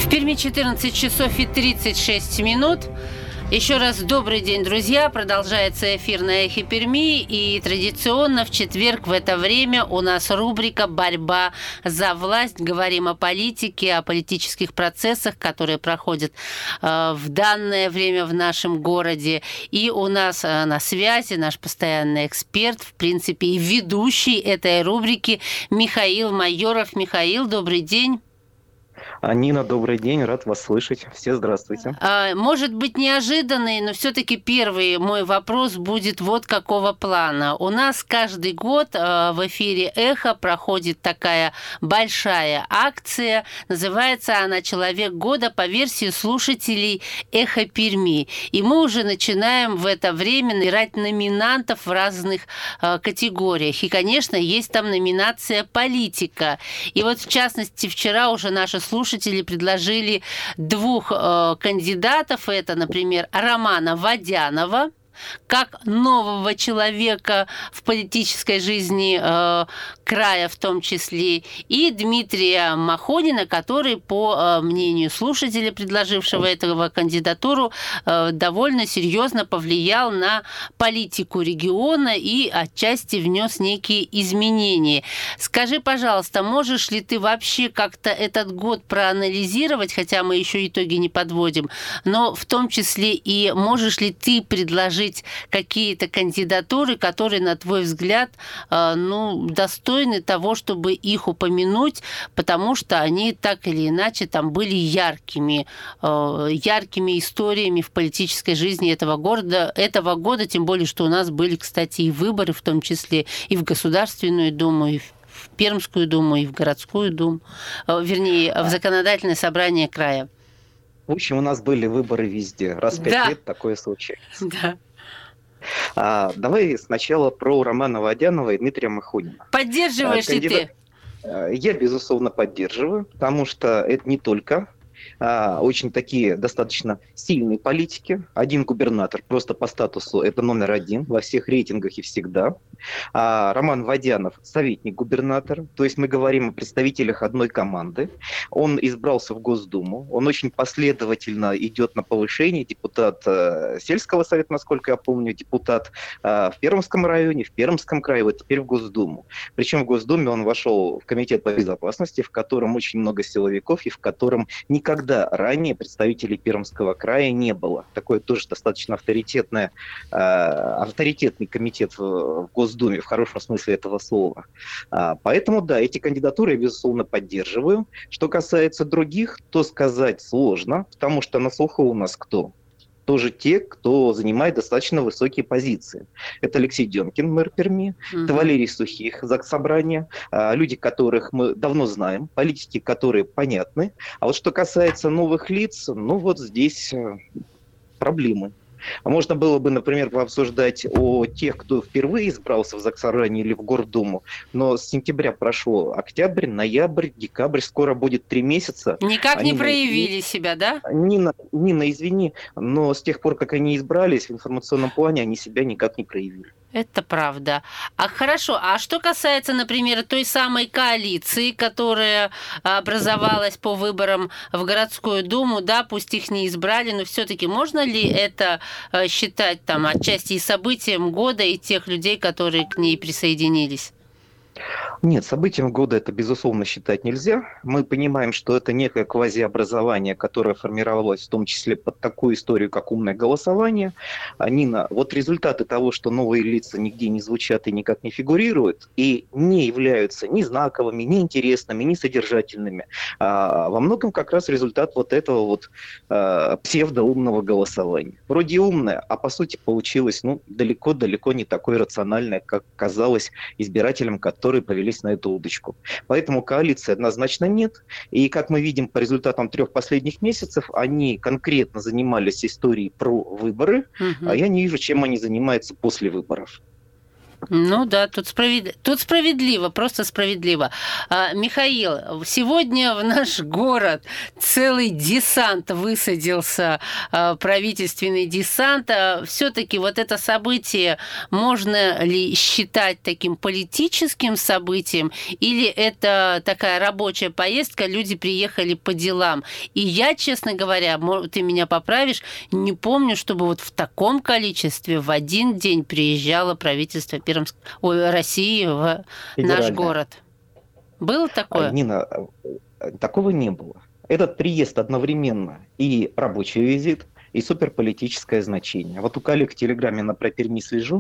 В Перми 14 часов и 36 минут. Еще раз добрый день, друзья. Продолжается эфир на Эхе Перми. И традиционно в четверг в это время у нас рубрика «Борьба за власть». Говорим о политике, о политических процессах, которые проходят в данное время в нашем городе. И у нас на связи наш постоянный эксперт, в принципе, и ведущий этой рубрики Михаил Майоров. Михаил, добрый день. Нина, добрый день, рад вас слышать. Все здравствуйте. Может быть неожиданный, но все-таки первый мой вопрос будет вот какого плана. У нас каждый год в эфире «Эхо» проходит такая большая акция. Называется она «Человек года» по версии слушателей «Эхо Перми». И мы уже начинаем в это время набирать номинантов в разных категориях. И, конечно, есть там номинация «Политика». И вот, в частности, вчера уже наши слушатели предложили двух кандидатов. Это, например, Романа Водянова, как нового человека в политической жизни края в том числе, и Дмитрия Махонина, который, по мнению слушателя, предложившего эту кандидатуру, довольно серьезно повлиял на политику региона и отчасти внес некие изменения. Скажи, пожалуйста, можешь ли ты вообще как-то этот год проанализировать, хотя мы еще итоги не подводим, но в том числе и можешь ли ты предложить какие-то кандидатуры, которые, на твой взгляд, достойны того, чтобы их упомянуть, потому что они так или иначе там были яркими историями в политической жизни этого года, тем более, что у нас были, кстати, и выборы, в том числе и в Государственную Думу, и в Пермскую Думу, и в Городскую Думу, вернее, в Законодательное собрание края. В общем, у нас были выборы везде. Раз в 5 лет такое случается. Да. Давай сначала про Романа Водянова и Дмитрия Махонина. Поддерживаешь ли ты? Я, безусловно, поддерживаю, потому что это не только очень такие достаточно сильные политики. Один губернатор просто по статусу это номер один во всех рейтингах и всегда. Роман Водянов советник губернатора, то есть мы говорим о представителях одной команды. Он избрался в Госдуму, он очень последовательно идет на повышение, депутат сельского совета, насколько я помню, депутат в Пермском районе, в Пермском крае, вот теперь в Госдуму. Причем в Госдуме он вошел в комитет по безопасности, в котором очень много силовиков и в котором никогда ранее представителей Пермского края не было. Такой тоже достаточно авторитетный комитет в Госдуме, в хорошем смысле этого слова. Поэтому, да, эти кандидатуры я, безусловно, поддерживаю. Что касается других, то сказать сложно, потому что на слуху у нас кто? Тоже те, кто занимает достаточно высокие позиции. Это Алексей Демкин, мэр Перми, это Валерий Сухих, Заксобрание, люди, которых мы давно знаем, политики, которые понятны. А вот что касается новых лиц, вот здесь проблемы. Можно было бы, например, пообсуждать о тех, кто впервые избрался в Заксобрание или в Гордуму, но с сентября прошло октябрь, ноябрь, декабрь, скоро будет 3 месяца. Никак не проявили себя, да? Нина, извини, но с тех пор, как они избрались, в информационном плане они себя никак не проявили. Это правда. Хорошо, а что касается, например, той самой коалиции, которая образовалась по выборам в городскую думу, да, пусть их не избрали, но все-таки можно ли это считать там отчасти и событием года и тех людей, которые к ней присоединились? Нет, событием года это, безусловно, считать нельзя. Мы понимаем, что это некое квазиобразование, которое формировалось в том числе под такую историю, как умное голосование. Нина, вот результаты того, что новые лица нигде не звучат и никак не фигурируют, и не являются ни знаковыми, ни интересными, ни содержательными, во многом как раз результат вот этого вот псевдоумного голосования. Вроде умное, а по сути получилось далеко-далеко не такое рациональное, как казалось избирателям, которые повелись на эту удочку. Поэтому коалиции однозначно нет. И как мы видим по результатам 3 последних месяцев, они конкретно занимались историей про выборы, а я не вижу, чем они занимаются после выборов. Ну да, тут справедливо, просто справедливо. Михаил, сегодня в наш город целый десант высадился, правительственный десант. Все-таки вот это событие можно ли считать таким политическим событием, или это такая рабочая поездка, люди приехали по делам? И я, честно говоря, ты меня поправишь, не помню, чтобы вот в таком количестве в один день приезжало правительство России в наш город. Было такое? Нина, такого не было. Этот приезд одновременно и рабочий визит, и суперполитическое значение. Вот у коллег в Телеграме на про Перми слежу.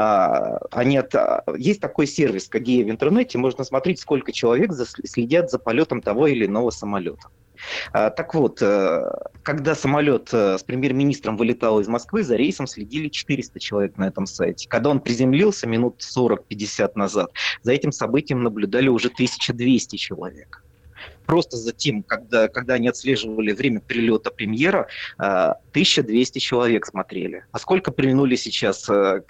Есть такой сервис, как Гея в интернете, можно смотреть, сколько человек следят за полетом того или иного самолета. Так вот, когда самолет с премьер-министром вылетал из Москвы, за рейсом следили 400 человек на этом сайте. Когда он приземлился минут 40-50 назад, за этим событием наблюдали уже 1200 человек. Просто за тем, когда они отслеживали время прилета премьера, 1200 человек смотрели. А сколько прильнули сейчас к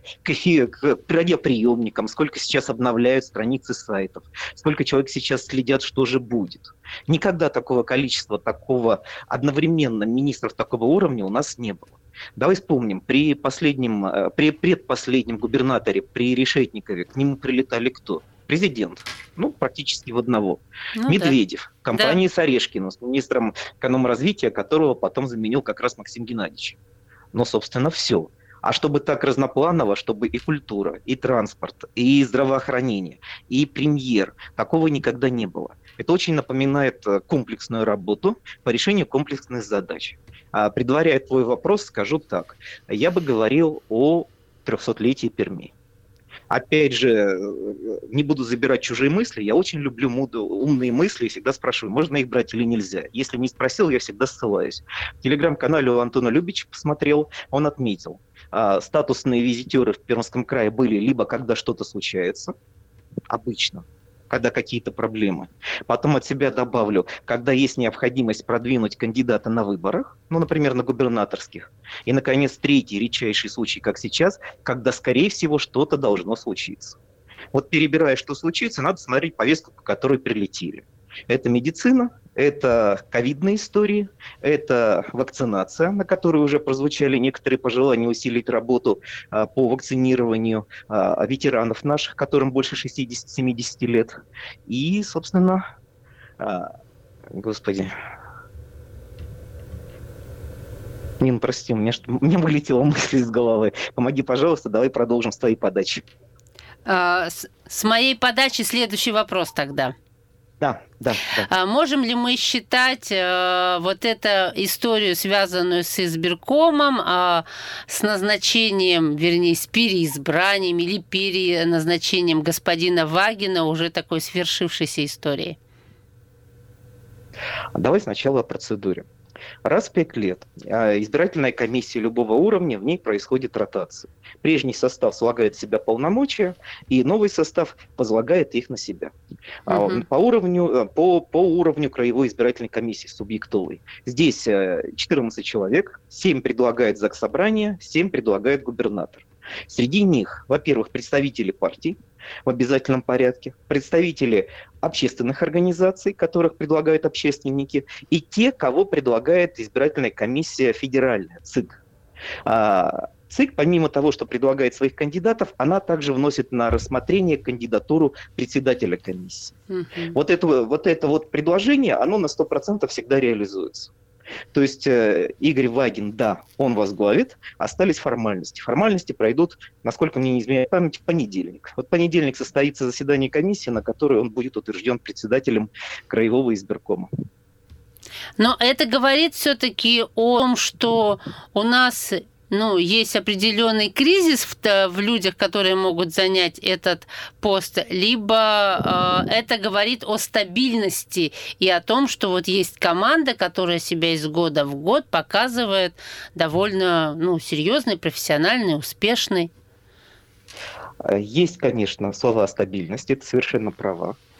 радиоприемникам, сколько сейчас обновляют страницы сайтов, сколько человек сейчас следят, что же будет. Никогда такого количества, такого одновременно министров такого уровня у нас не было. Давай вспомним, при предпоследнем губернаторе, при Решетникове, к нему прилетали кто? Президент. Практически в одного. Медведев. Да. Компания с Орешкиным, с министром экономразвития, которого потом заменил как раз Максим Геннадьевич. Собственно, все. А чтобы так разнопланово, чтобы и культура, и транспорт, и здравоохранение, и премьер, такого никогда не было. Это очень напоминает комплексную работу по решению комплексных задач. Предваряя твой вопрос, скажу так. Я бы говорил о 300-летии Перми. Опять же, не буду забирать чужие мысли, я очень люблю умные мысли и всегда спрашиваю, можно их брать или нельзя. Если не спросил, я всегда ссылаюсь. В телеграм-канале у Антона Любича посмотрел, он отметил, статусные визитеры в Пермском крае были либо когда что-то случается, обычно, когда какие-то проблемы. Потом от себя добавлю, когда есть необходимость продвинуть кандидата на выборах, например, на губернаторских. И, наконец, третий редчайший случай, как сейчас, когда, скорее всего, что-то должно случиться. Вот перебирая, что случится, надо смотреть повестку, по которой прилетели. Это медицина, это ковидные истории, это вакцинация, на которой уже прозвучали некоторые пожелания усилить работу по вакцинированию ветеранов наших, которым больше 60-70 лет. И, собственно, Нин, прости, мне вылетела мысль из головы. Помоги, пожалуйста, давай продолжим с твоей подачи. С моей подачи следующий вопрос тогда. Да. Можем ли мы считать вот эту историю, связанную с избиркомом, с назначением, вернее, с переизбранием или переназначением господина Вагина уже такой свершившейся историей? Давай сначала о процедуре. Раз в 5 лет избирательная комиссия любого уровня, в ней происходит ротация. Прежний состав слагает в себя полномочия, и новый состав возлагает их на себя. По уровню краевой избирательной комиссии субъектовой. Здесь 14 человек, 7 предлагает Заксобрание, 7 предлагает губернатор. Среди них, во-первых, представители партий в обязательном порядке, представители общественных организаций, которых предлагают общественники, и те, кого предлагает избирательная комиссия федеральная, ЦИК. ЦИК, помимо того, что предлагает своих кандидатов, она также вносит на рассмотрение кандидатуру председателя комиссии. Вот это предложение, оно на 100% всегда реализуется. То есть Игорь Вагин, да, он возглавит, остались формальности. Формальности пройдут, насколько мне не изменяет память, в понедельник. Вот в понедельник состоится заседание комиссии, на которой он будет утвержден председателем краевого избиркома. Но это говорит все-таки о том, что у нас есть определенный кризис в людях, которые могут занять этот пост, либо это говорит о стабильности и о том, что вот есть команда, которая себя из года в год показывает довольно серьезной, профессиональной, успешной. Есть, конечно, слова стабильности, это совершенно права.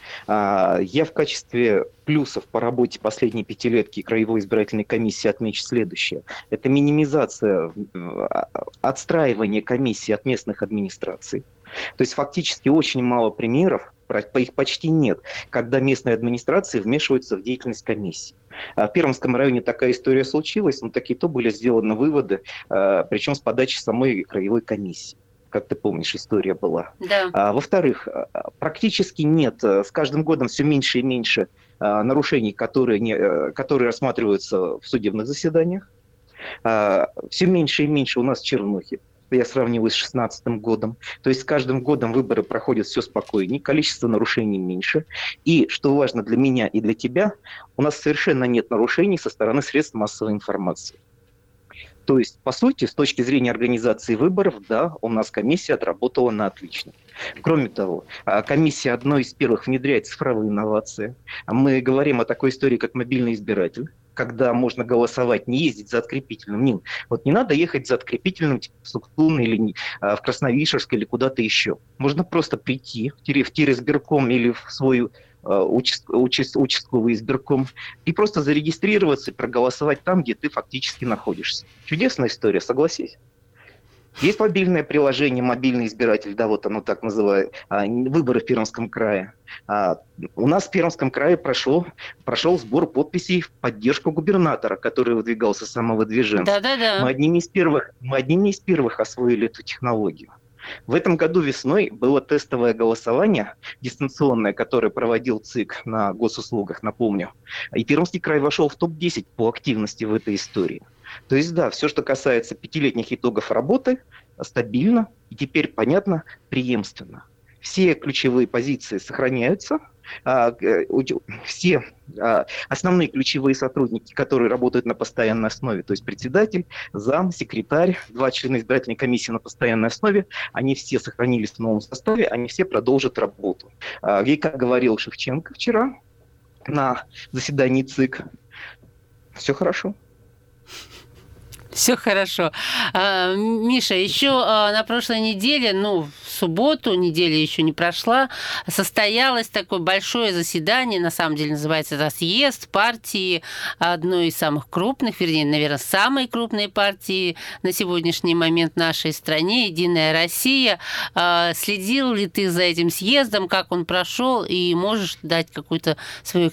Я в качестве плюсов по работе последней пятилетки Краевой избирательной комиссии отмечу следующее. Это минимизация отстраивания комиссии от местных администраций. То есть фактически очень мало примеров, их почти нет, когда местные администрации вмешиваются в деятельность комиссии. В Пермском районе такая история случилась, но такие-то были сделаны выводы, причем с подачи самой краевой комиссии. Как ты помнишь, история была. Да. Во-вторых, практически нет, с каждым годом все меньше и меньше нарушений, которые рассматриваются в судебных заседаниях. Все меньше и меньше у нас чернухи. Я сравниваю с 2016 годом. То есть с каждым годом выборы проходят все спокойнее, количество нарушений меньше. И, что важно для меня и для тебя, у нас совершенно нет нарушений со стороны средств массовой информации. То есть, по сути, с точки зрения организации выборов, да, у нас комиссия отработала на отлично. Кроме того, комиссия одной из первых внедряет цифровые инновации. Мы говорим о такой истории, как мобильный избиратель, когда можно голосовать, не ездить за открепительным. Вот не надо ехать за открепительным типа, в Суксун или в Красновишерск или куда-то еще. Можно просто прийти в тиризбирком или в свой участковый избирком и просто зарегистрироваться и проголосовать там, где ты фактически находишься. Чудесная история, согласись. Есть мобильное приложение, мобильный избиратель, да, вот оно так называют, выборы в Пермском крае. У нас в Пермском крае прошел сбор подписей в поддержку губернатора, который выдвигался самовыдвиженцем. Да-да-да. Мы одними из первых освоили эту технологию. В этом году весной было тестовое голосование дистанционное, которое проводил ЦИК на госуслугах, напомню. И Пермский край вошел в топ-10 по активности в этой истории. То есть, да, все, что касается пятилетних итогов работы, стабильно и теперь, понятно, преемственно. Все ключевые позиции сохраняются, все основные ключевые сотрудники, которые работают на постоянной основе, то есть председатель, зам, секретарь, 2 члена избирательной комиссии на постоянной основе, они все сохранились в новом составе, они все продолжат работу. И, как говорил Шевченко вчера на заседании ЦИК, все хорошо. Все хорошо. Миша, еще на прошлой неделе, в субботу, неделя еще не прошла, состоялось такое большое заседание, на самом деле называется это съезд партии одной из самых крупных, вернее, наверное, самой крупной партии на сегодняшний момент в нашей стране, «Единая Россия». Следил ли ты за этим съездом, как он прошел, и можешь дать какую-то свою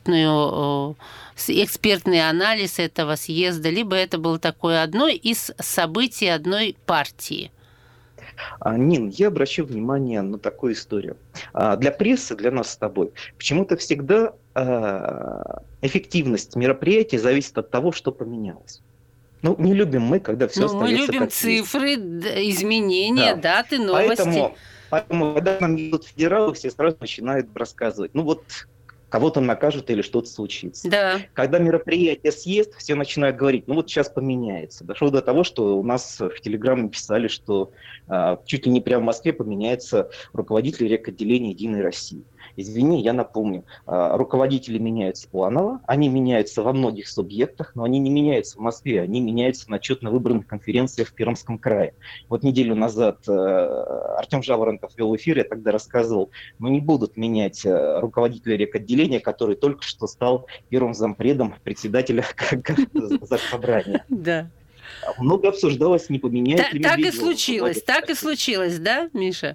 экспертный анализ этого съезда, либо это было такое одно из событий одной партии? Нин, я обращу внимание на такую историю. Для прессы, для нас с тобой, почему-то всегда эффективность мероприятия зависит от того, что поменялось. Не любим мы, когда все остается мы любим как цифры, есть. Изменения, да. Даты, новости. Поэтому, когда нам идут федералы, все сразу начинают рассказывать. Кого-то накажут или что-то случится. Да. Когда мероприятие съезд, все начинают говорить, сейчас поменяется. Дошло до того, что у нас в Телеграме писали, что чуть ли не прямо в Москве поменяется руководитель рекотделения «Единой России». Извини, я напомню, руководители меняются планово, они меняются во многих субъектах, но они не меняются в Москве, они меняются на отчетно-выборных конференциях в Пермском крае. Вот неделю назад Артем Жаворонков вел эфир, я тогда рассказывал, не будут менять руководителя рекотделения, который только что стал первым зампредом председателя Заксобрания. Да. Много обсуждалось, не поменяет ли Так и случилось, да, Миша?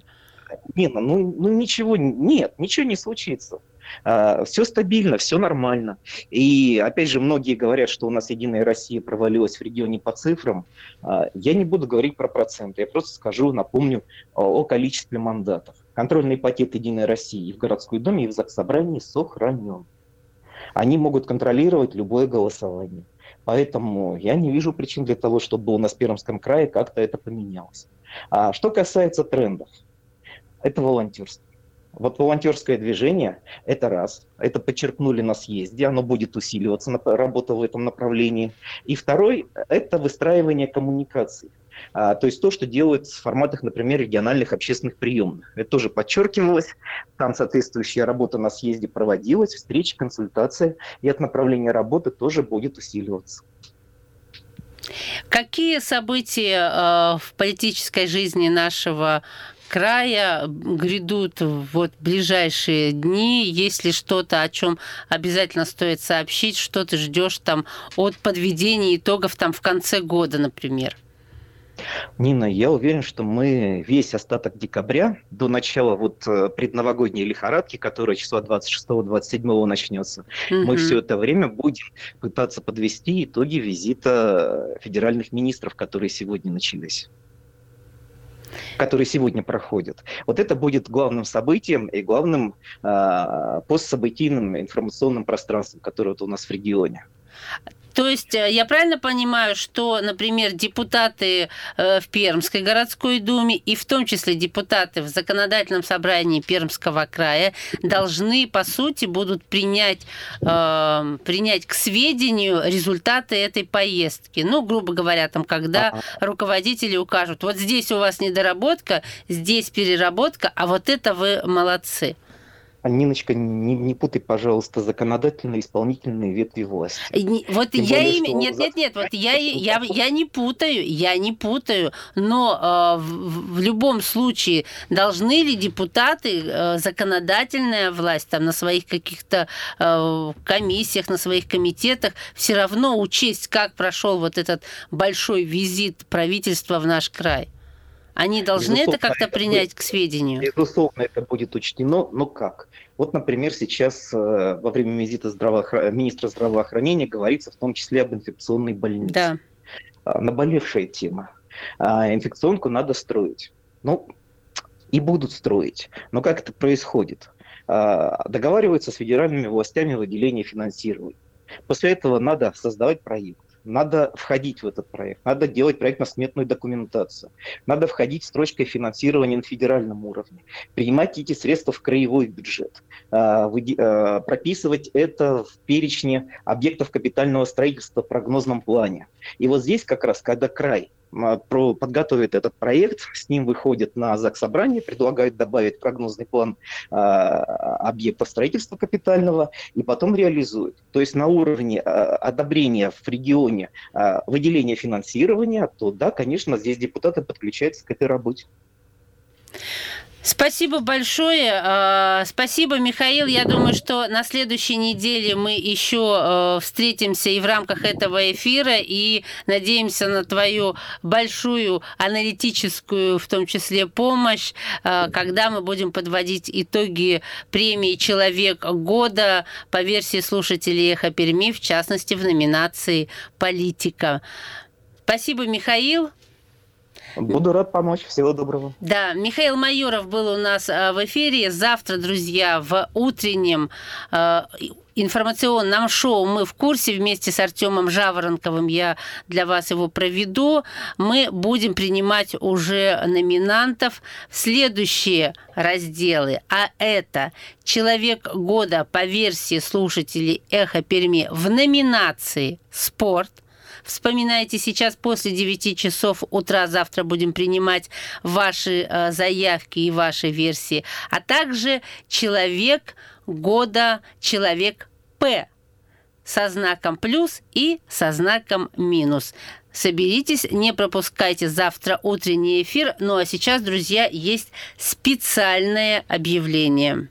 Ничего не случится. Все стабильно, все нормально. И опять же, многие говорят, что у нас «Единая Россия» провалилась в регионе по цифрам. Я не буду говорить про проценты, я просто напомню о количестве мандатов. Контрольный пакет «Единой России» и в городской думе, и в Заксобрании сохранен. Они могут контролировать любое голосование. Поэтому я не вижу причин для того, чтобы у нас в Пермском крае как-то это поменялось. Что касается трендов, это волонтерство. Вот волонтерское движение – это раз. Это подчеркнули на съезде, оно будет усиливаться, работа в этом направлении. И второй – это выстраивание коммуникаций. То есть то, что делают в форматах, например, региональных общественных приемных. Это тоже подчеркивалось. Там соответствующая работа на съезде проводилась, встречи, консультации. И это направление работы тоже будет усиливаться. Какие события в политической жизни нашего края грядут вот ближайшие дни? Есть ли что-то, о чем обязательно стоит сообщить? Что ты ждешь там от подведения итогов там в конце года, например? Нина, я уверен, что мы весь остаток декабря до начала предновогодней лихорадки, которая числа 26-27 начнется, мы все это время будем пытаться подвести итоги визита федеральных министров, которые сегодня начались, которые сегодня проходят. Вот это будет главным событием и главным постсобытийным информационным пространством, которое у нас в регионе. То есть я правильно понимаю, что, например, депутаты в Пермской городской думе и в том числе депутаты в законодательном собрании Пермского края должны, по сути, будут принять к сведению результаты этой поездки. Ну, грубо говоря, там, когда руководители укажут, вот здесь у вас недоработка, здесь переработка, а вот это вы молодцы. Ниночка, не путай, пожалуйста, законодательные и исполнительные ветви власти. Вот я не путаю, но в любом случае должны ли депутаты, законодательная власть там на своих каких-то комиссиях, на своих комитетах все равно учесть, как прошел вот этот большой визит правительства в наш край? Они должны это как-то принять к сведению? Безусловно, это будет учтено, но как? Вот, например, сейчас во время визита министра здравоохранения говорится в том числе об инфекционной больнице. Да. Наболевшая тема. Инфекционку надо строить. Ну, и будут строить. Но как это происходит? Договариваются с федеральными властями о выделении финансирования. После этого надо создавать проект. Надо входить в этот проект, надо делать проектно-сметную документацию, надо входить строчкой финансирования на федеральном уровне, принимать эти средства в краевой бюджет, прописывать это в перечне объектов капитального строительства в прогнозном плане. И вот здесь как раз, когда край подготовит этот проект, с ним выходит на заксобрание, предлагают добавить в прогнозный план объектов строительства капитального и потом реализуют. То есть на уровне одобрения в регионе выделения финансирования, то да, конечно, здесь депутаты подключаются к этой работе. Спасибо большое. Спасибо, Михаил. Я думаю, что на следующей неделе мы еще встретимся и в рамках этого эфира, и надеемся на твою большую аналитическую, в том числе, помощь, когда мы будем подводить итоги премии «Человек года» по версии слушателей «Эхо Перми», в частности, в номинации «Политика». Спасибо, Михаил. Буду рад помочь. Всего доброго. Да, Михаил Майоров был у нас в эфире. Завтра, друзья, в утреннем информационном шоу «Мы в курсе» вместе с Артемом Жаворонковым, я для вас его проведу. Мы будем принимать уже номинантов в следующие разделы. А это «Человек года» по версии слушателей «Эхо Перми» в номинации «Спорт». Вспоминайте сейчас после 9 часов утра. Завтра будем принимать ваши заявки и ваши версии. А также «Человек года», «Человек П» со знаком плюс и со знаком минус. Соберитесь, не пропускайте завтра утренний эфир. Ну а сейчас, друзья, есть специальное объявление.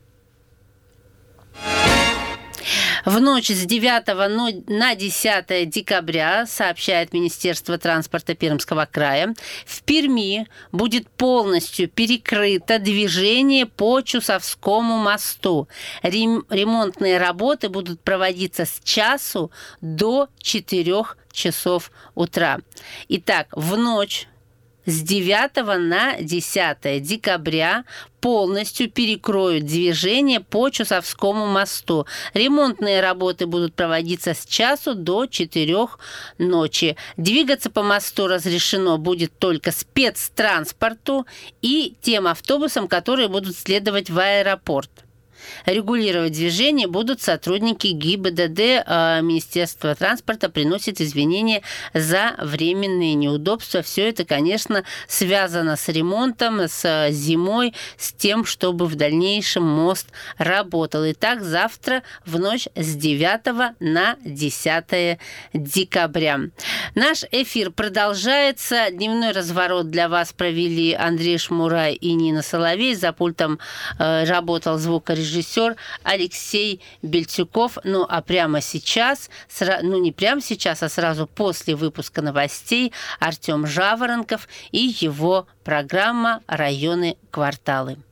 В ночь с 9 на 10 декабря, сообщает Министерство транспорта Пермского края, в Перми будет полностью перекрыто движение по Чусовскому мосту. Ремонтные работы будут проводиться с часу до 4 часов утра. Итак, в ночь с 9 на 10 декабря полностью перекроют движение по Чусовскому мосту. Ремонтные работы будут проводиться с часу до 4 ночи. Двигаться по мосту разрешено будет только спецтранспорту и тем автобусам, которые будут следовать в аэропорт. Регулировать движение будут сотрудники ГИБДД. Министерство транспорта приносит извинения за временные неудобства. Все это, конечно, связано с ремонтом, с зимой, с тем, чтобы в дальнейшем мост работал. Итак, завтра в ночь с 9 на 10 декабря. Наш эфир продолжается. Дневной разворот для вас провели Андрей Шмурай и Нина Соловей. За пультом работал звукорежиссер Алексей Бельтюков. Ну, а прямо сейчас, не прямо сейчас, а сразу после выпуска новостей Артем Жаворонков и его программа «Районы, кварталы».